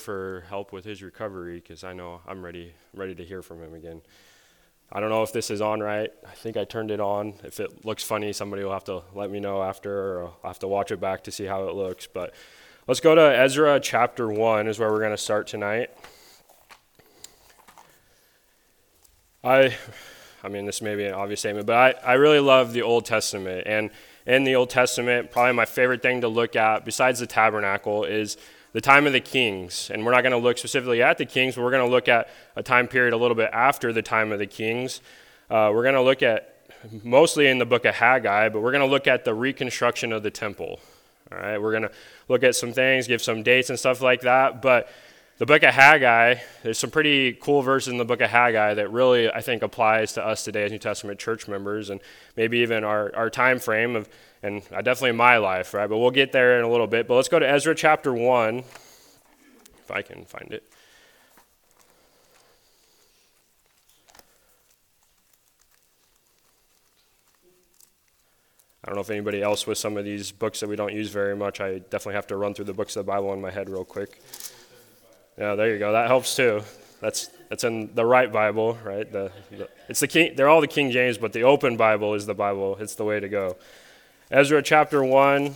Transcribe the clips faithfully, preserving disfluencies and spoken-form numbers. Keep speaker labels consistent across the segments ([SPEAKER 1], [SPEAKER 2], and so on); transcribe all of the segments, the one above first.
[SPEAKER 1] for help with his recovery because I know I'm ready, ready to hear from him again. I don't know if this is on right. I think I turned it on. If it looks funny, somebody will have to let me know after, or I'll have to watch it back to see how it looks. But let's go to Ezra chapter one is where we're going to start tonight. I, I mean, this may be an obvious statement, but I, I really love the Old Testament. And in the Old Testament, probably my favorite thing to look at, besides the tabernacle, is the time of the kings. And we're not going to look specifically at the kings, but we're going to look at a time period a little bit after the time of the kings. Uh, we're going to look at, mostly in the book of Haggai, but we're going to look at the reconstruction of the temple. All right, we're going to look at some things, give some dates and stuff like that. But the book of Haggai, there's some pretty cool verses in the book of Haggai that really, I think, applies to us today as New Testament church members, and maybe even our, our time frame of, and definitely my life, right? But we'll get there in a little bit. But let's go to Ezra chapter one, if I can find it. I don't know if anybody else with some of these books that we don't use very much. I definitely have to run through the books of the Bible in my head real quick. Yeah, there you go. That helps too. That's that's in the right Bible, right? The, the it's the King. They're all the King James, but the open Bible is the Bible. It's the way to go. Ezra chapter one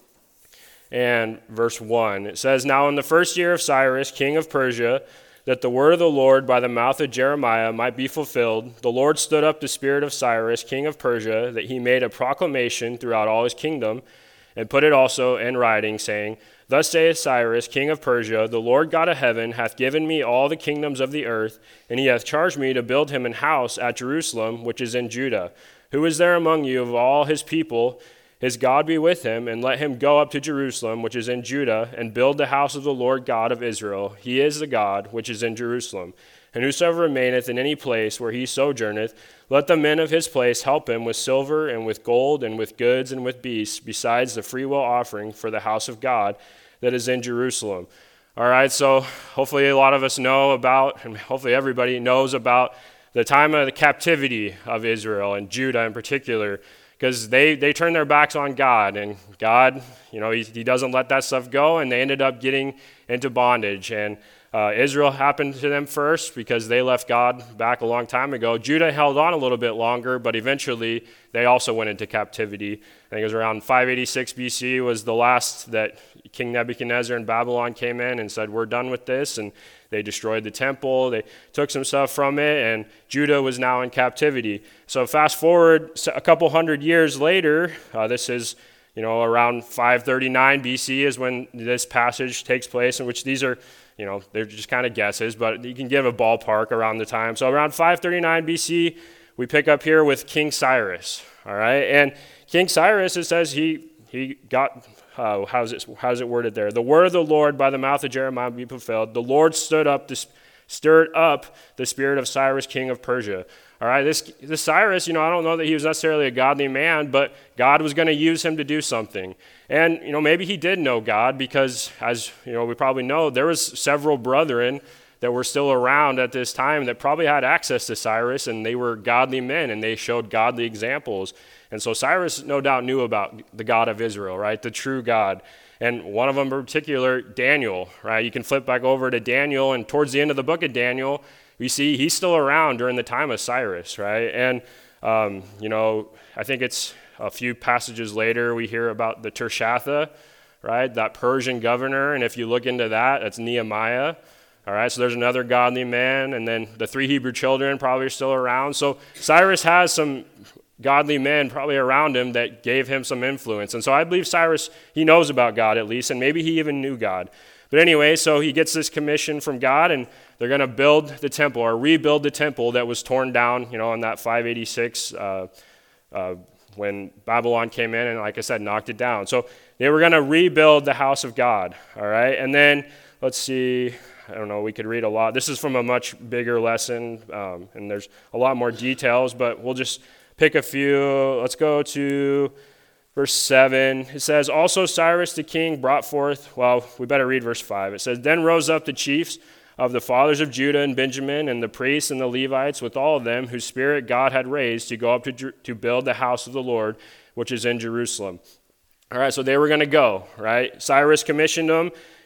[SPEAKER 1] and verse one. It says, "Now in the first year of Cyrus, king of Persia, that the word of the Lord by the mouth of Jeremiah might be fulfilled, the Lord stood up the spirit of Cyrus, king of Persia, that he made a proclamation throughout all his kingdom, and put it also in writing, saying, Thus saith Cyrus, king of Persia, the Lord God of heaven hath given me all the kingdoms of the earth, and he hath charged me to build him an house at Jerusalem, which is in Judah. Who is there among you of all his people? His God be with him, and let him go up to Jerusalem, which is in Judah, and build the house of the Lord God of Israel. He is the God which is in Jerusalem. And whosoever remaineth in any place where he sojourneth, let the men of his place help him with silver and with gold and with goods and with beasts, besides the freewill offering for the house of God that is in Jerusalem." All right, so hopefully a lot of us know about, and hopefully everybody knows about, the time of the captivity of Israel and Judah in particular, because they, they turned their backs on God, and God, you know, he, he doesn't let that stuff go, and they ended up getting into bondage. And uh, Israel happened to them first because they left God back a long time ago. Judah held on a little bit longer, but eventually they also went into captivity. I think it was around five eighty-six B C was the last that King Nebuchadnezzar in Babylon came in and said, "We're done with this," and they destroyed the temple. They took some stuff from it, and Judah was now in captivity. So fast forward a couple hundred years later, uh, this is, you know, around five thirty-nine B C is when this passage takes place, in which these are, you know, they're just kind of guesses, but you can give a ballpark around the time. So around five thirty-nine B C, we pick up here with King Cyrus, all right? And King Cyrus, it says he he got... Uh, how's it how's it worded there? The word of the Lord by the mouth of Jeremiah be fulfilled. The Lord stood up, to, stirred up the spirit of Cyrus, king of Persia. All right, this this Cyrus, you know, I don't know that he was necessarily a godly man, but God was going to use him to do something. And you know, maybe he did know God because, as you know, we probably know there was several brethren that were still around at this time that probably had access to Cyrus, and they were godly men, and they showed godly examples. And so Cyrus no doubt knew about the God of Israel, right? The true God. And one of them in particular, Daniel, right? You can flip back over to Daniel, and towards the end of the book of Daniel, we see he's still around during the time of Cyrus, right? And, um, you know, I think it's a few passages later, we hear about the Tirshatha, right? That Persian governor. And if you look into that, that's Nehemiah. All right, so there's another godly man. And then the three Hebrew children probably are still around. So Cyrus has some godly men probably around him that gave him some influence. And so I believe Cyrus, he knows about God at least, and maybe he even knew God. But anyway, so he gets this commission from God, and they're going to build the temple or rebuild the temple that was torn down, you know, on that five eighty-six uh, uh, when Babylon came in and, like I said, knocked it down. So they were going to rebuild the house of God, all right? And then, let's see, I don't know, we could read a lot. This is from a much bigger lesson, um, and there's a lot more details, but we'll just pick a few. Let's go to verse seven. It says, "Also Cyrus the king brought forth," well, we better read verse five. It says, "Then rose up the chiefs of the fathers of Judah and Benjamin, and the priests and the Levites, with all of them whose spirit God had raised to go up to, to build the house of the Lord, which is in Jerusalem." All right, so they were going to go, right? Cyrus commissioned them.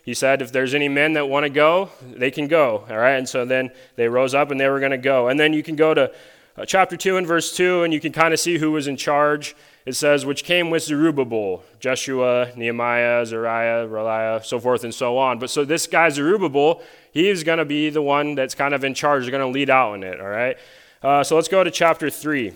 [SPEAKER 1] he said, if there's any men that want to go, they can go, all right? And so then they rose up and they were going to go. And then you can go to uh, chapter two and verse two, and you can kind of see who was in charge. It says, which came with Zerubbabel, Jeshua, Nehemiah, Zariah, Reliah, so forth and so on. But so this guy Zerubbabel, he is going to be the one that's kind of in charge. He's going to lead out in it, all right? Uh, so let's go to chapter three.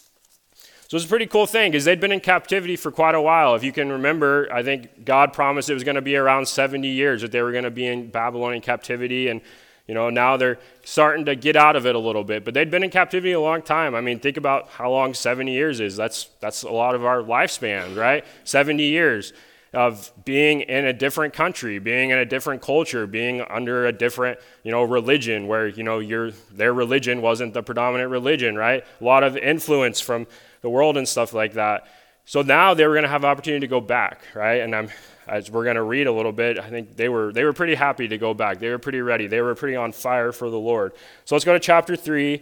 [SPEAKER 1] So it's a pretty cool thing because they'd been in captivity for quite a while. If you can remember, I think God promised it was going to be around seventy years that they were going to be in Babylonian captivity. And, you know, now they're starting to get out of it a little bit. But they'd been in captivity a long time. I mean, think about how long seventy years is. That's, that's a lot of our lifespan, right? seventy years of being in a different country, being in a different culture, being under a different, you know, religion where, you know, your their religion wasn't the predominant religion, right? A lot of influence from the world and stuff like that. So now they were going to have an opportunity to go back, right? And I'm, as we're going to read a little bit, I think they were they were pretty happy to go back. They were pretty ready. They were pretty on fire for the Lord. So let's go to chapter three.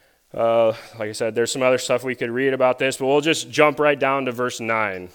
[SPEAKER 1] Uh, like I said, there's some other stuff we could read about this, but we'll just jump right down to verse nine.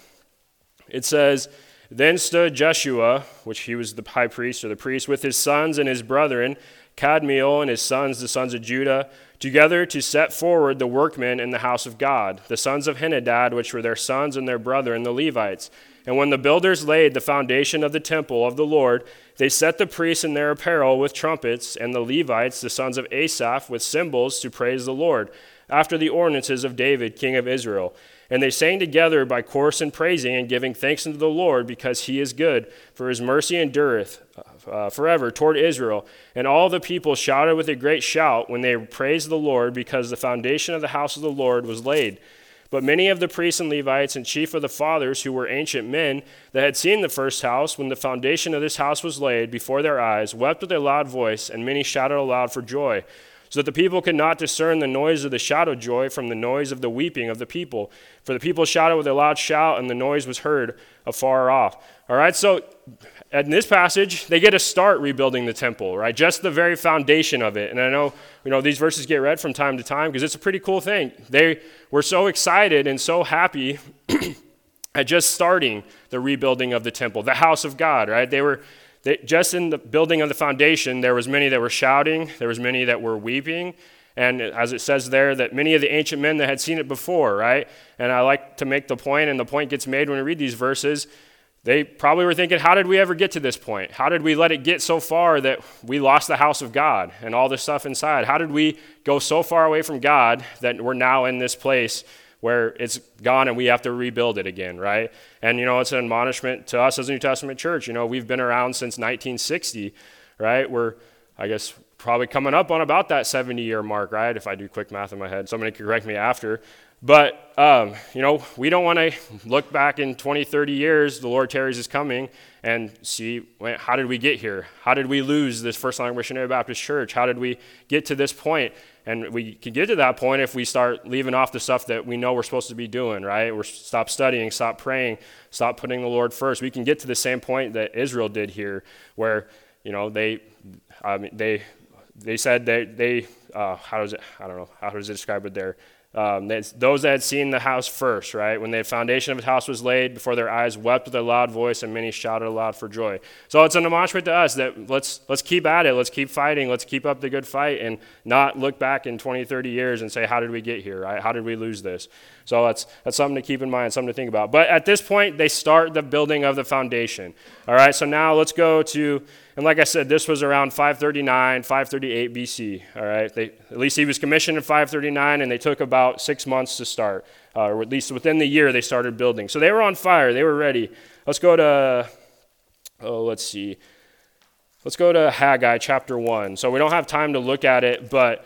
[SPEAKER 1] It says, then stood Jeshua, which he was the high priest or the priest, with his sons and his brethren, Kadmiel and his sons, the sons of Judah, together to set forward the workmen in the house of God, the sons of Henadad, which were their sons and their brethren, the Levites. And when the builders laid the foundation of the temple of the Lord, they set the priests in their apparel with trumpets, and the Levites, the sons of Asaph, with cymbals to praise the Lord, after the ordinances of David, king of Israel. And they sang together by chorus and praising and giving thanks unto the Lord, because he is good, for his mercy endureth uh, forever toward Israel. And all the people shouted with a great shout when they praised the Lord, because the foundation of the house of the Lord was laid. But many of the priests and Levites and chief of the fathers, who were ancient men, that had seen the first house, when the foundation of this house was laid before their eyes, wept with a loud voice, and many shouted aloud for joy, so that the people could not discern the noise of the shout of joy from the noise of the weeping of the people. For the people shouted with a loud shout, and the noise was heard afar off. All right, so in this passage, they get to start rebuilding the temple, right? Just the very foundation of it. And I know, you know, these verses get read from time to time because it's a pretty cool thing. They were so excited and so happy at just starting the rebuilding of the temple, the house of God, right? They were They, just in the building of the foundation, there was many that were shouting, there was many that were weeping, and as it says there, that many of the ancient men that had seen it before, right? And I like to make the point, and the point gets made when we read these verses, they probably were thinking, how did we ever get to this point? How did we let it get so far that we lost the house of God and all this stuff inside? How did we go so far away from God that we're now in this place where it's gone and we have to rebuild it again, right? And, you know, it's an admonishment to us as a New Testament church. You know, we've been around since nineteen sixty, right? We're, I guess, probably coming up on about that seventy-year mark, right? If I do quick math in my head. Somebody can correct me after. But, um, you know, we don't want to look back in twenty, thirty years, the Lord tarries is coming, and see, how did we get here? How did we lose this First Line Missionary Baptist Church? How did we get to this point? And we can get to that point if we start leaving off the stuff that we know we're supposed to be doing, right? We're stop studying, stop praying, stop putting the Lord first. We can get to the same point that Israel did here, where, you know, they, I mean, they, they said they, they, uh, how does it, I don't know, how does it describe it there? Um, those that had seen the house first, right? When the foundation of the house was laid, before their eyes wept with a loud voice, and many shouted aloud for joy. So it's an admonishment to us that let's let's keep at it, let's keep fighting, let's keep up the good fight, and not look back in twenty, thirty years and say, how did we get here, right? How did we lose this? So that's that's something to keep in mind, something to think about. But at this point, they start the building of the foundation. All right, so now let's go to, and like I said, this was around five thirty-nine, five thirty-eight B C, all right? They, at least he was commissioned in five thirty-nine, and they took about six months to start, uh, or at least within the year they started building. So they were on fire. They were ready. Let's go to, oh, let's see. Let's go to Haggai chapter one. So we don't have time to look at it, but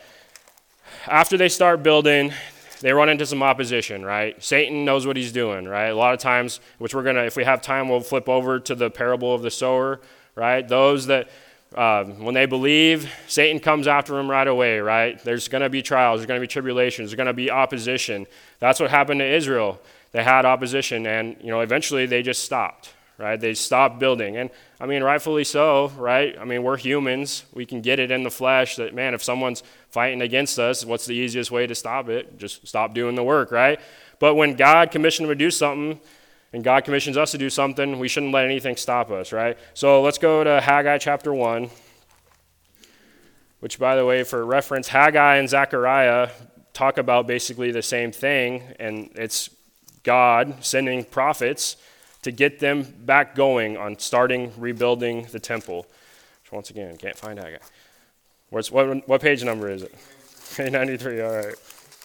[SPEAKER 1] after they start building, they run into some opposition, right? Satan knows what he's doing, right? A lot of times, which we're going to, if we have time, we'll flip over to the parable of the sower, right? Those that, uh, when they believe, Satan comes after them right away, right? There's going to be trials, there's going to be tribulations, there's going to be opposition. That's what happened to Israel. They had opposition, and, you know, eventually they just stopped, right? They stopped building. And, I mean, rightfully so, right? I mean, we're humans. We can get it in the flesh that, man, if someone's fighting against us, what's the easiest way to stop it? Just stop doing the work, right? But when God commissioned them to do something, and God commissions us to do something, we shouldn't let anything stop us, right? So let's go to Haggai chapter one, which, by the way, for reference, Haggai and Zechariah talk about basically the same thing, and it's God sending prophets to get them back going on starting rebuilding the temple. Which, once again, can't find Haggai. Where's, what, what page number is it? Page ninety-three, all right.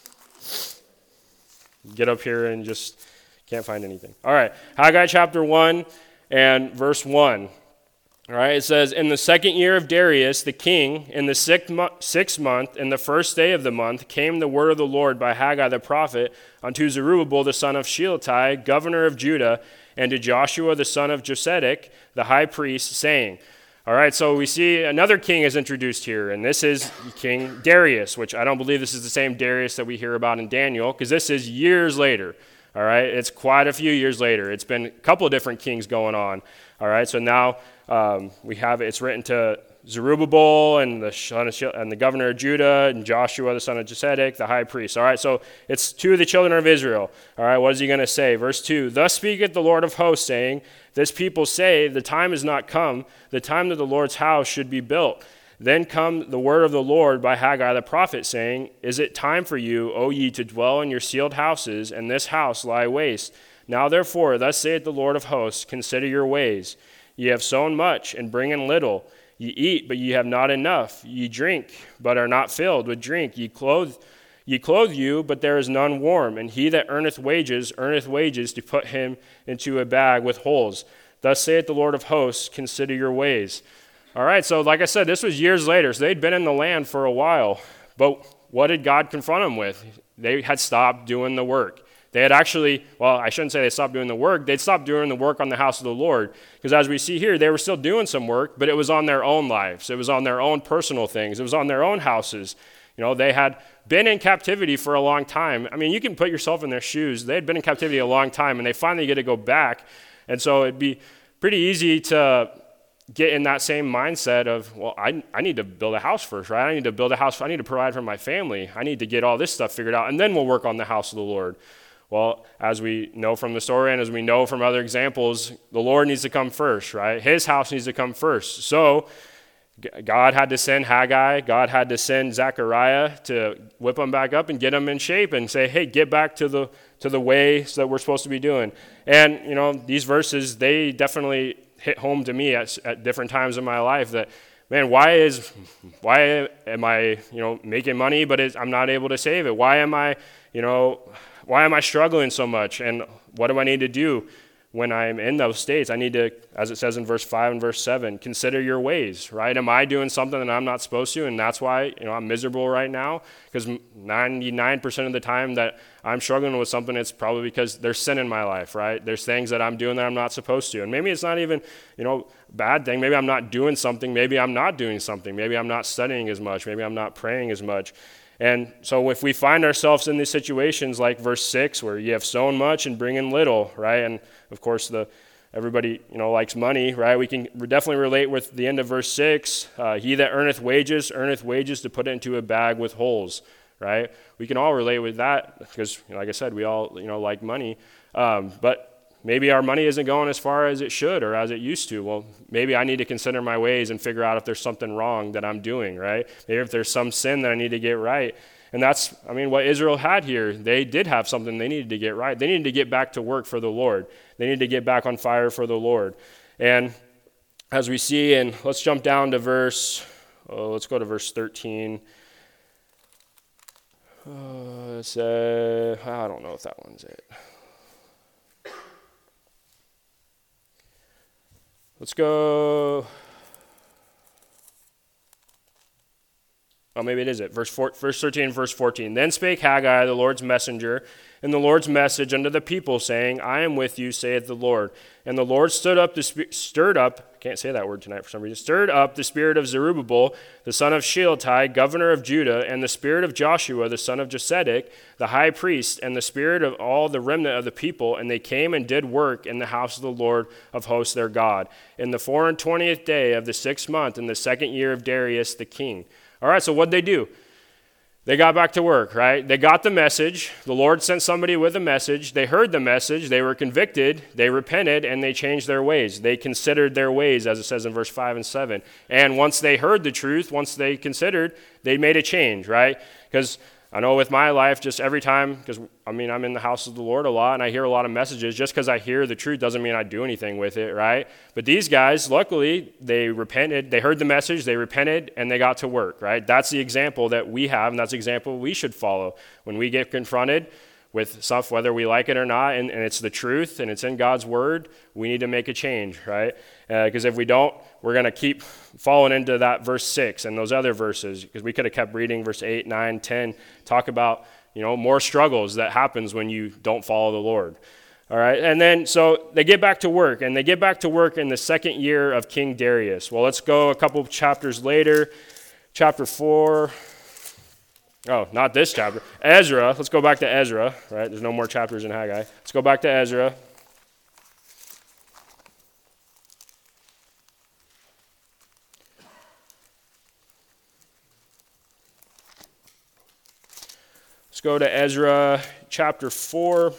[SPEAKER 1] Get up here and just can't find anything. All right, Haggai chapter one and verse one. All right, it says, in the second year of Darius the king, in the sixth, mo- sixth month, in the first day of the month, came the word of the Lord by Haggai the prophet unto Zerubbabel the son of Shealtiel, governor of Judah, and to Joshua the son of Josedek, the high priest, saying, all right, so we see another king is introduced here, and this is King Darius, which I don't believe this is the same Darius that we hear about in Daniel, because this is years later. All right, it's quite a few years later. It's been a couple of different kings going on. All right, so now um, we have it's written to Zerubbabel and the son of Shil- and the governor of Judah and Joshua the son of Josedek, the high priest. All right, so it's to the children of Israel. All right, what is he going to say? Verse two, thus speaketh the Lord of hosts, saying, this people say, the time is not come, the time that the Lord's house should be built. Then come the word of the Lord by Haggai the prophet, saying, is it time for you, O ye, to dwell in your sealed houses, and this house lie waste? Now therefore, thus saith the Lord of hosts, consider your ways. Ye have sown much, and bring in little. Ye eat, but ye have not enough. Ye drink, but are not filled with drink. Ye clothe, ye clothe you, but there is none warm. And he that earneth wages, earneth wages to put him into a bag with holes. Thus saith the Lord of hosts, consider your ways. All right, so like I said, this was years later, so they'd been in the land for a while. But what did God confront them with? They had stopped doing the work. They had actually, well, I shouldn't say they stopped doing the work. They'd stopped doing the work on the house of the Lord. Because as we see here, they were still doing some work, but it was on their own lives. It was on their own personal things. It was on their own houses. You know, they had been in captivity for a long time. I mean, you can put yourself in their shoes. They had been in captivity a long time, and they finally get to go back. And so it'd be pretty easy to get in that same mindset of, well, I, I need to build a house first, right? I need to build a house. I need to provide for my family. I need to get all this stuff figured out, and then we'll work on the house of the Lord. Well, as we know from the story and as we know from other examples, the Lord needs to come first, right? His house needs to come first. So God had to send Haggai. God had to send Zechariah to whip them back up and get them in shape and say, hey, get back to the to the ways that we're supposed to be doing. And, you know, these verses, they definitely hit home to me at, at different times in my life that, man, why is, why am I, you know, making money, but it's, I'm not able to save it? Why am I, you know, why am I struggling so much? And what do I need to do when I'm in those states? I need to, as it says in verse five and verse seven, consider your ways, right? Am I doing something that I'm not supposed to? And that's why, you know, I'm miserable right now, because ninety-nine percent of the time that I'm struggling with something, it's probably because there's sin in my life, right? There's things that I'm doing that I'm not supposed to. And maybe it's not even, you know, a bad thing. Maybe I'm not doing something. Maybe I'm not doing something. Maybe I'm not studying as much. Maybe I'm not praying as much. And so if we find ourselves in these situations like verse six, where you have sown much and bring in little, right? And of course, the everybody, you know, likes money, right? We can definitely relate with the end of verse six. Uh, he that earneth wages, earneth wages to put it into a bag with holes, right? We can all relate with that because, you know, like I said, we all, you know, like money. Um, but maybe our money isn't going as far as it should or as it used to. Well, maybe I need to consider my ways and figure out if there's something wrong that I'm doing, right? Maybe if there's some sin that I need to get right. And that's, I mean, what Israel had here. They did have something they needed to get right. They needed to get back to work for the Lord. They needed to get back on fire for the Lord. And as we see, and let's jump down to verse, oh, let's go to verse thirteen. Uh, it's, uh, I don't know if that one's it. Let's go. Oh, maybe it is it. Verse, four, verse thirteen, verse fourteen. Then spake Haggai, the Lord's messenger, and the Lord's message unto the people, saying, I am with you, saith the Lord. And the Lord stood up, the sp- stirred up, I can't say that word tonight for some reason, stirred up the spirit of Zerubbabel, the son of Shealtiel, governor of Judah, and the spirit of Joshua, the son of Josedek, the high priest, and the spirit of all the remnant of the people, and they came and did work in the house of the Lord of hosts their God, in the four and twentieth day of the sixth month, in the second year of Darius the king. All right, so what'd they do? They got back to work, right? They got the message. The Lord sent somebody with a message. They heard the message. They were convicted. They repented, and they changed their ways. They considered their ways, as it says in verse five and seven. And once they heard the truth, once they considered, they made a change, right? Because I know with my life, just every time, because I mean, I'm in the house of the Lord a lot, and I hear a lot of messages. Just because I hear the truth doesn't mean I do anything with it, right? But these guys, luckily, they repented. They heard the message, they repented, and they got to work, right? That's the example that we have, and that's the example we should follow. When we get confronted with stuff, whether we like it or not, and, and it's the truth, and it's in God's word, we need to make a change, right? Because uh, if we don't, we're going to keep falling into that verse six and those other verses, because we could have kept reading verse eight, nine, ten, talk about, you know, more struggles that happens when you don't follow the Lord. All right, and then so they get back to work, and they get back to work in the second year of King Darius. Well, let's go a couple chapters later, chapter four. Oh, not this chapter. Ezra. Let's go back to Ezra, right? There's no more chapters in Haggai. Let's go back to Ezra. Let's go to Ezra chapter four.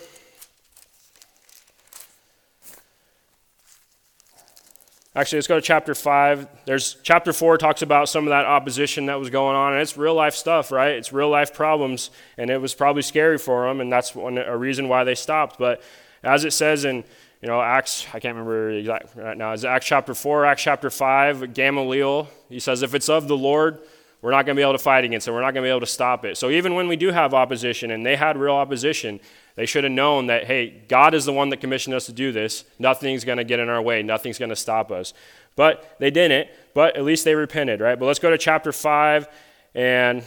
[SPEAKER 1] Actually, let's go to chapter five. There's chapter four talks about some of that opposition that was going on, and it's real life stuff, right? It's real life problems, and it was probably scary for them, and that's one, a reason why they stopped. But as it says in, you know, Acts, I can't remember exactly right now. Is Acts chapter four, Acts chapter five, Gamaliel, he says, if it's of the Lord, we're not going to be able to fight against it. We're not going to be able to stop it. So even when we do have opposition, and they had real opposition, they should have known that, hey, God is the one that commissioned us to do this. Nothing's going to get in our way. Nothing's going to stop us. But they didn't, but at least they repented, right? But let's go to chapter five and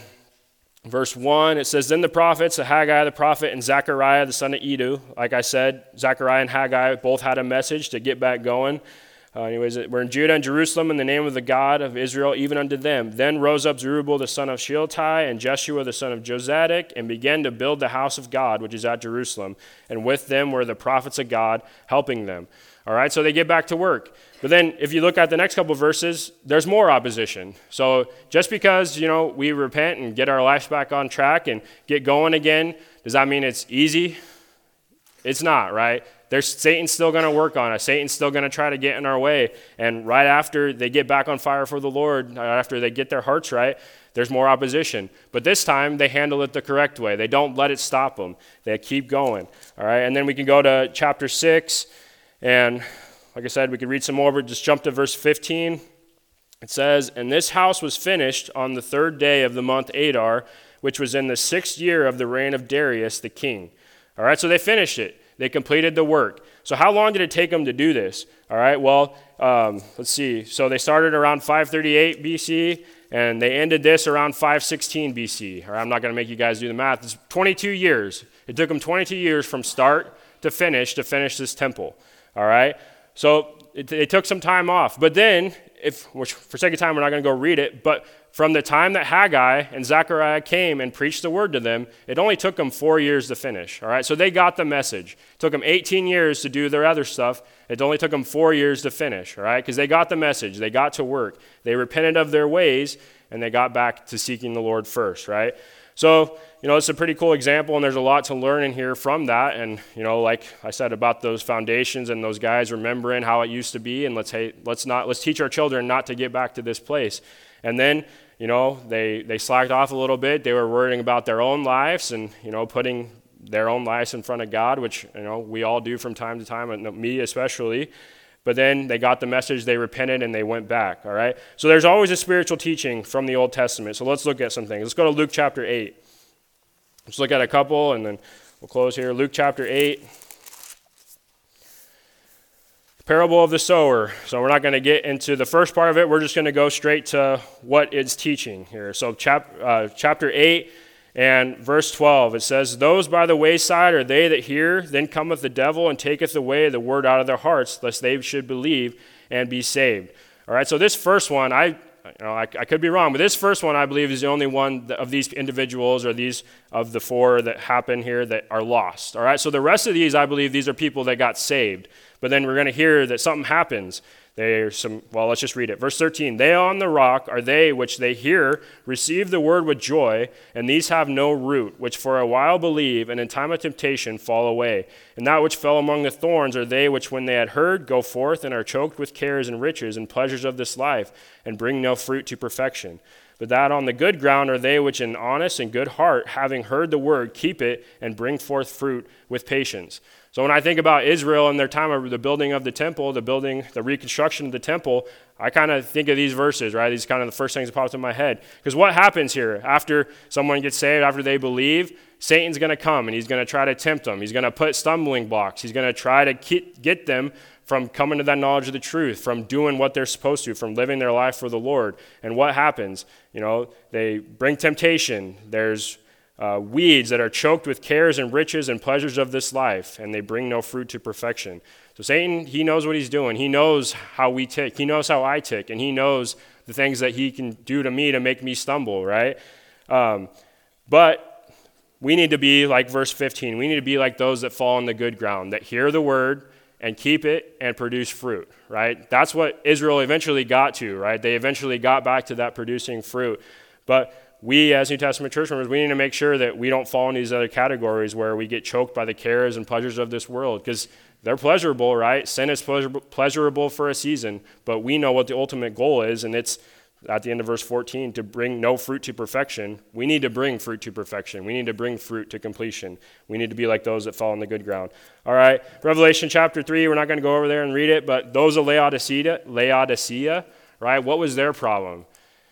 [SPEAKER 1] verse one. It says, then the prophets, Haggai the prophet and Zechariah the son of Iddo, like I said, Zechariah and Haggai both had a message to get back going. Uh, anyways, we're in Judah and Jerusalem in the name of the God of Israel, even unto them. Then rose up Zerubbabel the son of Shealtiel and Jeshua the son of Jozadak, and began to build the house of God, which is at Jerusalem. And with them were the prophets of God, helping them. All right, so they get back to work. But then if you look at the next couple of verses, there's more opposition. So just because, you know, we repent and get our lives back on track and get going again, does that mean it's easy? It's not, right? There's Satan's still going to work on us. Satan's still going to try to get in our way. And right after they get back on fire for the Lord, right after they get their hearts right, there's more opposition. But this time, they handle it the correct way. They don't let it stop them. They keep going. All right, and then we can go to chapter six. And like I said, we could read some more, but just jump to verse fifteen. It says, and this house was finished on the third day of the month Adar, which was in the sixth year of the reign of Darius the king. All right, so they finished it. They completed the work. So how long did it take them to do this? All right, well, um, let's see. So they started around five thirty-eight B C, and they ended this around five sixteen B C. All right, I'm not going to make you guys do the math. It's twenty-two years. It took them twenty-two years from start to finish to finish this temple. All right, so it, it took some time off. But then, if which for sake of time, we're not going to go read it, but from the time that Haggai and Zechariah came and preached the word to them, it only took them four years to finish, all right? So they got the message. It took them eighteen years to do their other stuff. It only took them four years to finish, all right? Because they got the message. They got to work. They repented of their ways, and they got back to seeking the Lord first, right? So, you know, it's a pretty cool example, and there's a lot to learn in here from that. And, you know, like I said about those foundations and those guys remembering how it used to be, and let's hey, let's not let's teach our children not to get back to this place. And then, you know, they, they slacked off a little bit. They were worrying about their own lives and, you know, putting their own lives in front of God, which, you know, we all do from time to time, and me especially. But then they got the message, they repented, and they went back, all right? So there's always a spiritual teaching from the Old Testament. So let's look at some things. Let's go to Luke chapter eight. Let's look at a couple, and then we'll close here. Luke chapter eight. Parable of the sower. So we're not going to get into the first part of it. We're just going to go straight to what it's teaching here. So chap, uh, chapter eight and verse twelve, it says, those by the wayside are they that hear, then cometh the devil and taketh away the word out of their hearts, lest they should believe and be saved. All right, so this first one, I, you know, I, I could be wrong, but this first one I believe is the only one of these individuals or these of the four that happen here that are lost. All right, so the rest of these, I believe these are people that got saved. But then we're going to hear that something happens. They are some, well, let's just read it. Verse thirteen, they on the rock are they which they hear, receive the word with joy, and these have no root, which for a while believe, and in time of temptation fall away. And that which fell among the thorns are they which when they had heard go forth and are choked with cares and riches and pleasures of this life, and bring no fruit to perfection. But that on the good ground are they which in honest and good heart, having heard the word, keep it, and bring forth fruit with patience. So when I think about Israel and their time of the building of the temple, the building, the reconstruction of the temple, I kind of think of these verses, right? These kind of the first things that popped in my head. Because what happens here after someone gets saved, after they believe, Satan's going to come and he's going to try to tempt them. He's going to put stumbling blocks. He's going to try to get them from coming to that knowledge of the truth, from doing what they're supposed to, from living their life for the Lord. And what happens? You know, they bring temptation. There's Uh, weeds that are choked with cares and riches and pleasures of this life, and they bring no fruit to perfection. So Satan, he knows what he's doing. He knows how we tick. He knows how I tick, and he knows the things that he can do to me to make me stumble, right? Um, but we need to be like verse fifteen. We need to be like those that fall on the good ground, that hear the word and keep it and produce fruit, right? That's what Israel eventually got to, right? They eventually got back to that producing fruit. But we, as New Testament church members, we need to make sure that we don't fall in these other categories where we get choked by the cares and pleasures of this world, because they're pleasurable, right? Sin is pleasurable for a season, but we know what the ultimate goal is, and it's at the end of verse fourteen, to bring no fruit to perfection. We need to bring fruit to perfection. We need to bring fruit to completion. We need to be like those that fall on the good ground. All right, Revelation chapter three, we're not going to go over there and read it, but those of Laodicea, Laodicea, right, what was their problem?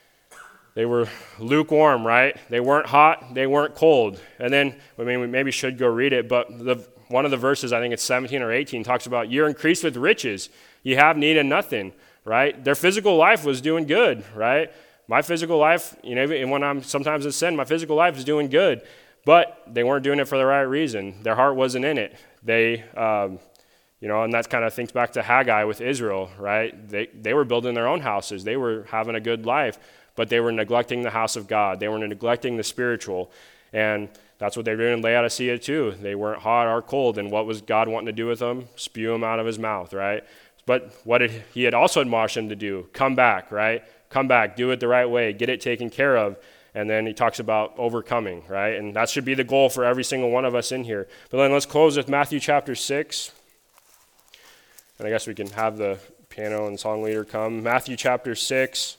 [SPEAKER 1] They were lukewarm, right? They weren't hot, they weren't cold. And then, I mean, we maybe should go read it, but the one of the verses, I think it's seventeen or eighteen, talks about you're increased with riches. You have need of nothing, right? Their physical life was doing good, right? My physical life, you know, and when I'm sometimes in sin, my physical life is doing good, but they weren't doing it for the right reason. Their heart wasn't in it. They, um, you know, and that kind of thinks back to Haggai with Israel, right? They they were building their own houses. They were having a good life, but they were neglecting the house of God. They were neglecting the spiritual. And that's what they were doing in Laodicea too. They weren't hot or cold. And what was God wanting to do with them? Spew them out of his mouth, right? But what did he had also admonished them to do? Come back, right? Come back, do it the right way, get it taken care of. And then he talks about overcoming, right? And that should be the goal for every single one of us in here. But then let's close with Matthew chapter six. And I guess we can have the piano and song leader come. Matthew chapter six.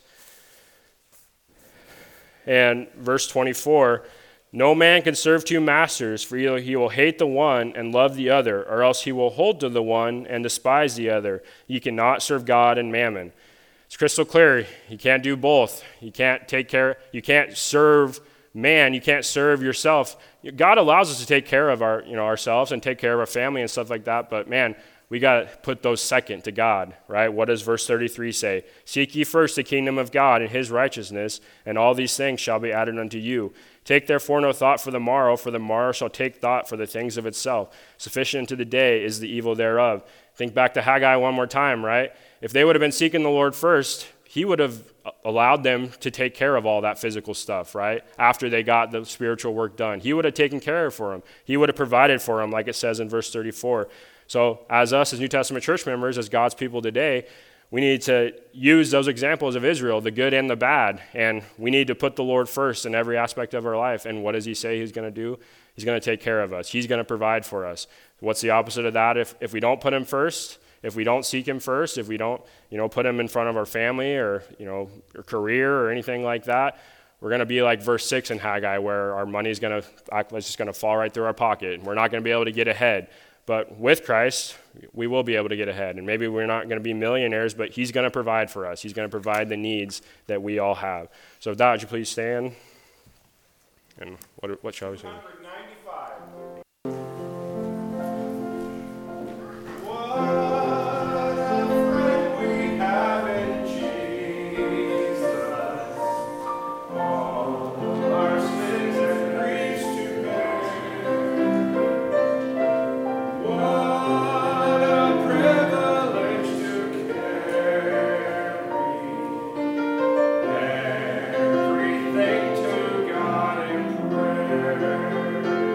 [SPEAKER 1] And verse twenty-four, no man can serve two masters, for either he will hate the one and love the other, or else he will hold to the one and despise the other. You cannot serve God and mammon. It's crystal clear. You can't do both. You can't take care, you can't serve man, you can't serve yourself. God allows us to take care of our, you know, ourselves and take care of our family and stuff like that, but man, we got to put those second to God, right? What does verse thirty-three say? Seek ye first the kingdom of God and his righteousness, and all these things shall be added unto you. Take therefore no thought for the morrow, for the morrow shall take thought for the things of itself. Sufficient unto the day is the evil thereof. Think back to Haggai one more time, right? If they would have been seeking the Lord first, he would have allowed them to take care of all that physical stuff, right? After they got the spiritual work done. He would have taken care of for them. He would have provided for them, like it says in verse thirty-four. So as us, as New Testament church members, as God's people today, we need to use those examples of Israel, the good and the bad, and we need to put the Lord first in every aspect of our life. And what does he say he's going to do? He's going to take care of us. He's going to provide for us. What's the opposite of that? If if we don't put him first, if we don't seek him first, if we don't, you know, put him in front of our family or, you know, our career or anything like that, we're going to be like verse six in Haggai, where our money is going to, it's just going to fall right through our pocket, and we're not going to be able to get ahead. But with Christ, we will be able to get ahead. And maybe we're not going to be millionaires, but he's going to provide for us. He's going to provide the needs that we all have. So with that, would you please stand? And what, what shall we sing?
[SPEAKER 2] Everything to God in prayer.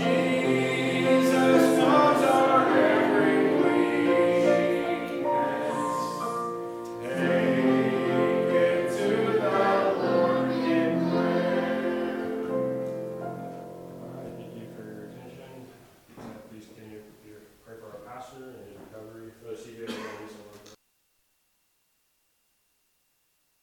[SPEAKER 1] Please continue your pray for our pastor and his recovery for the C B A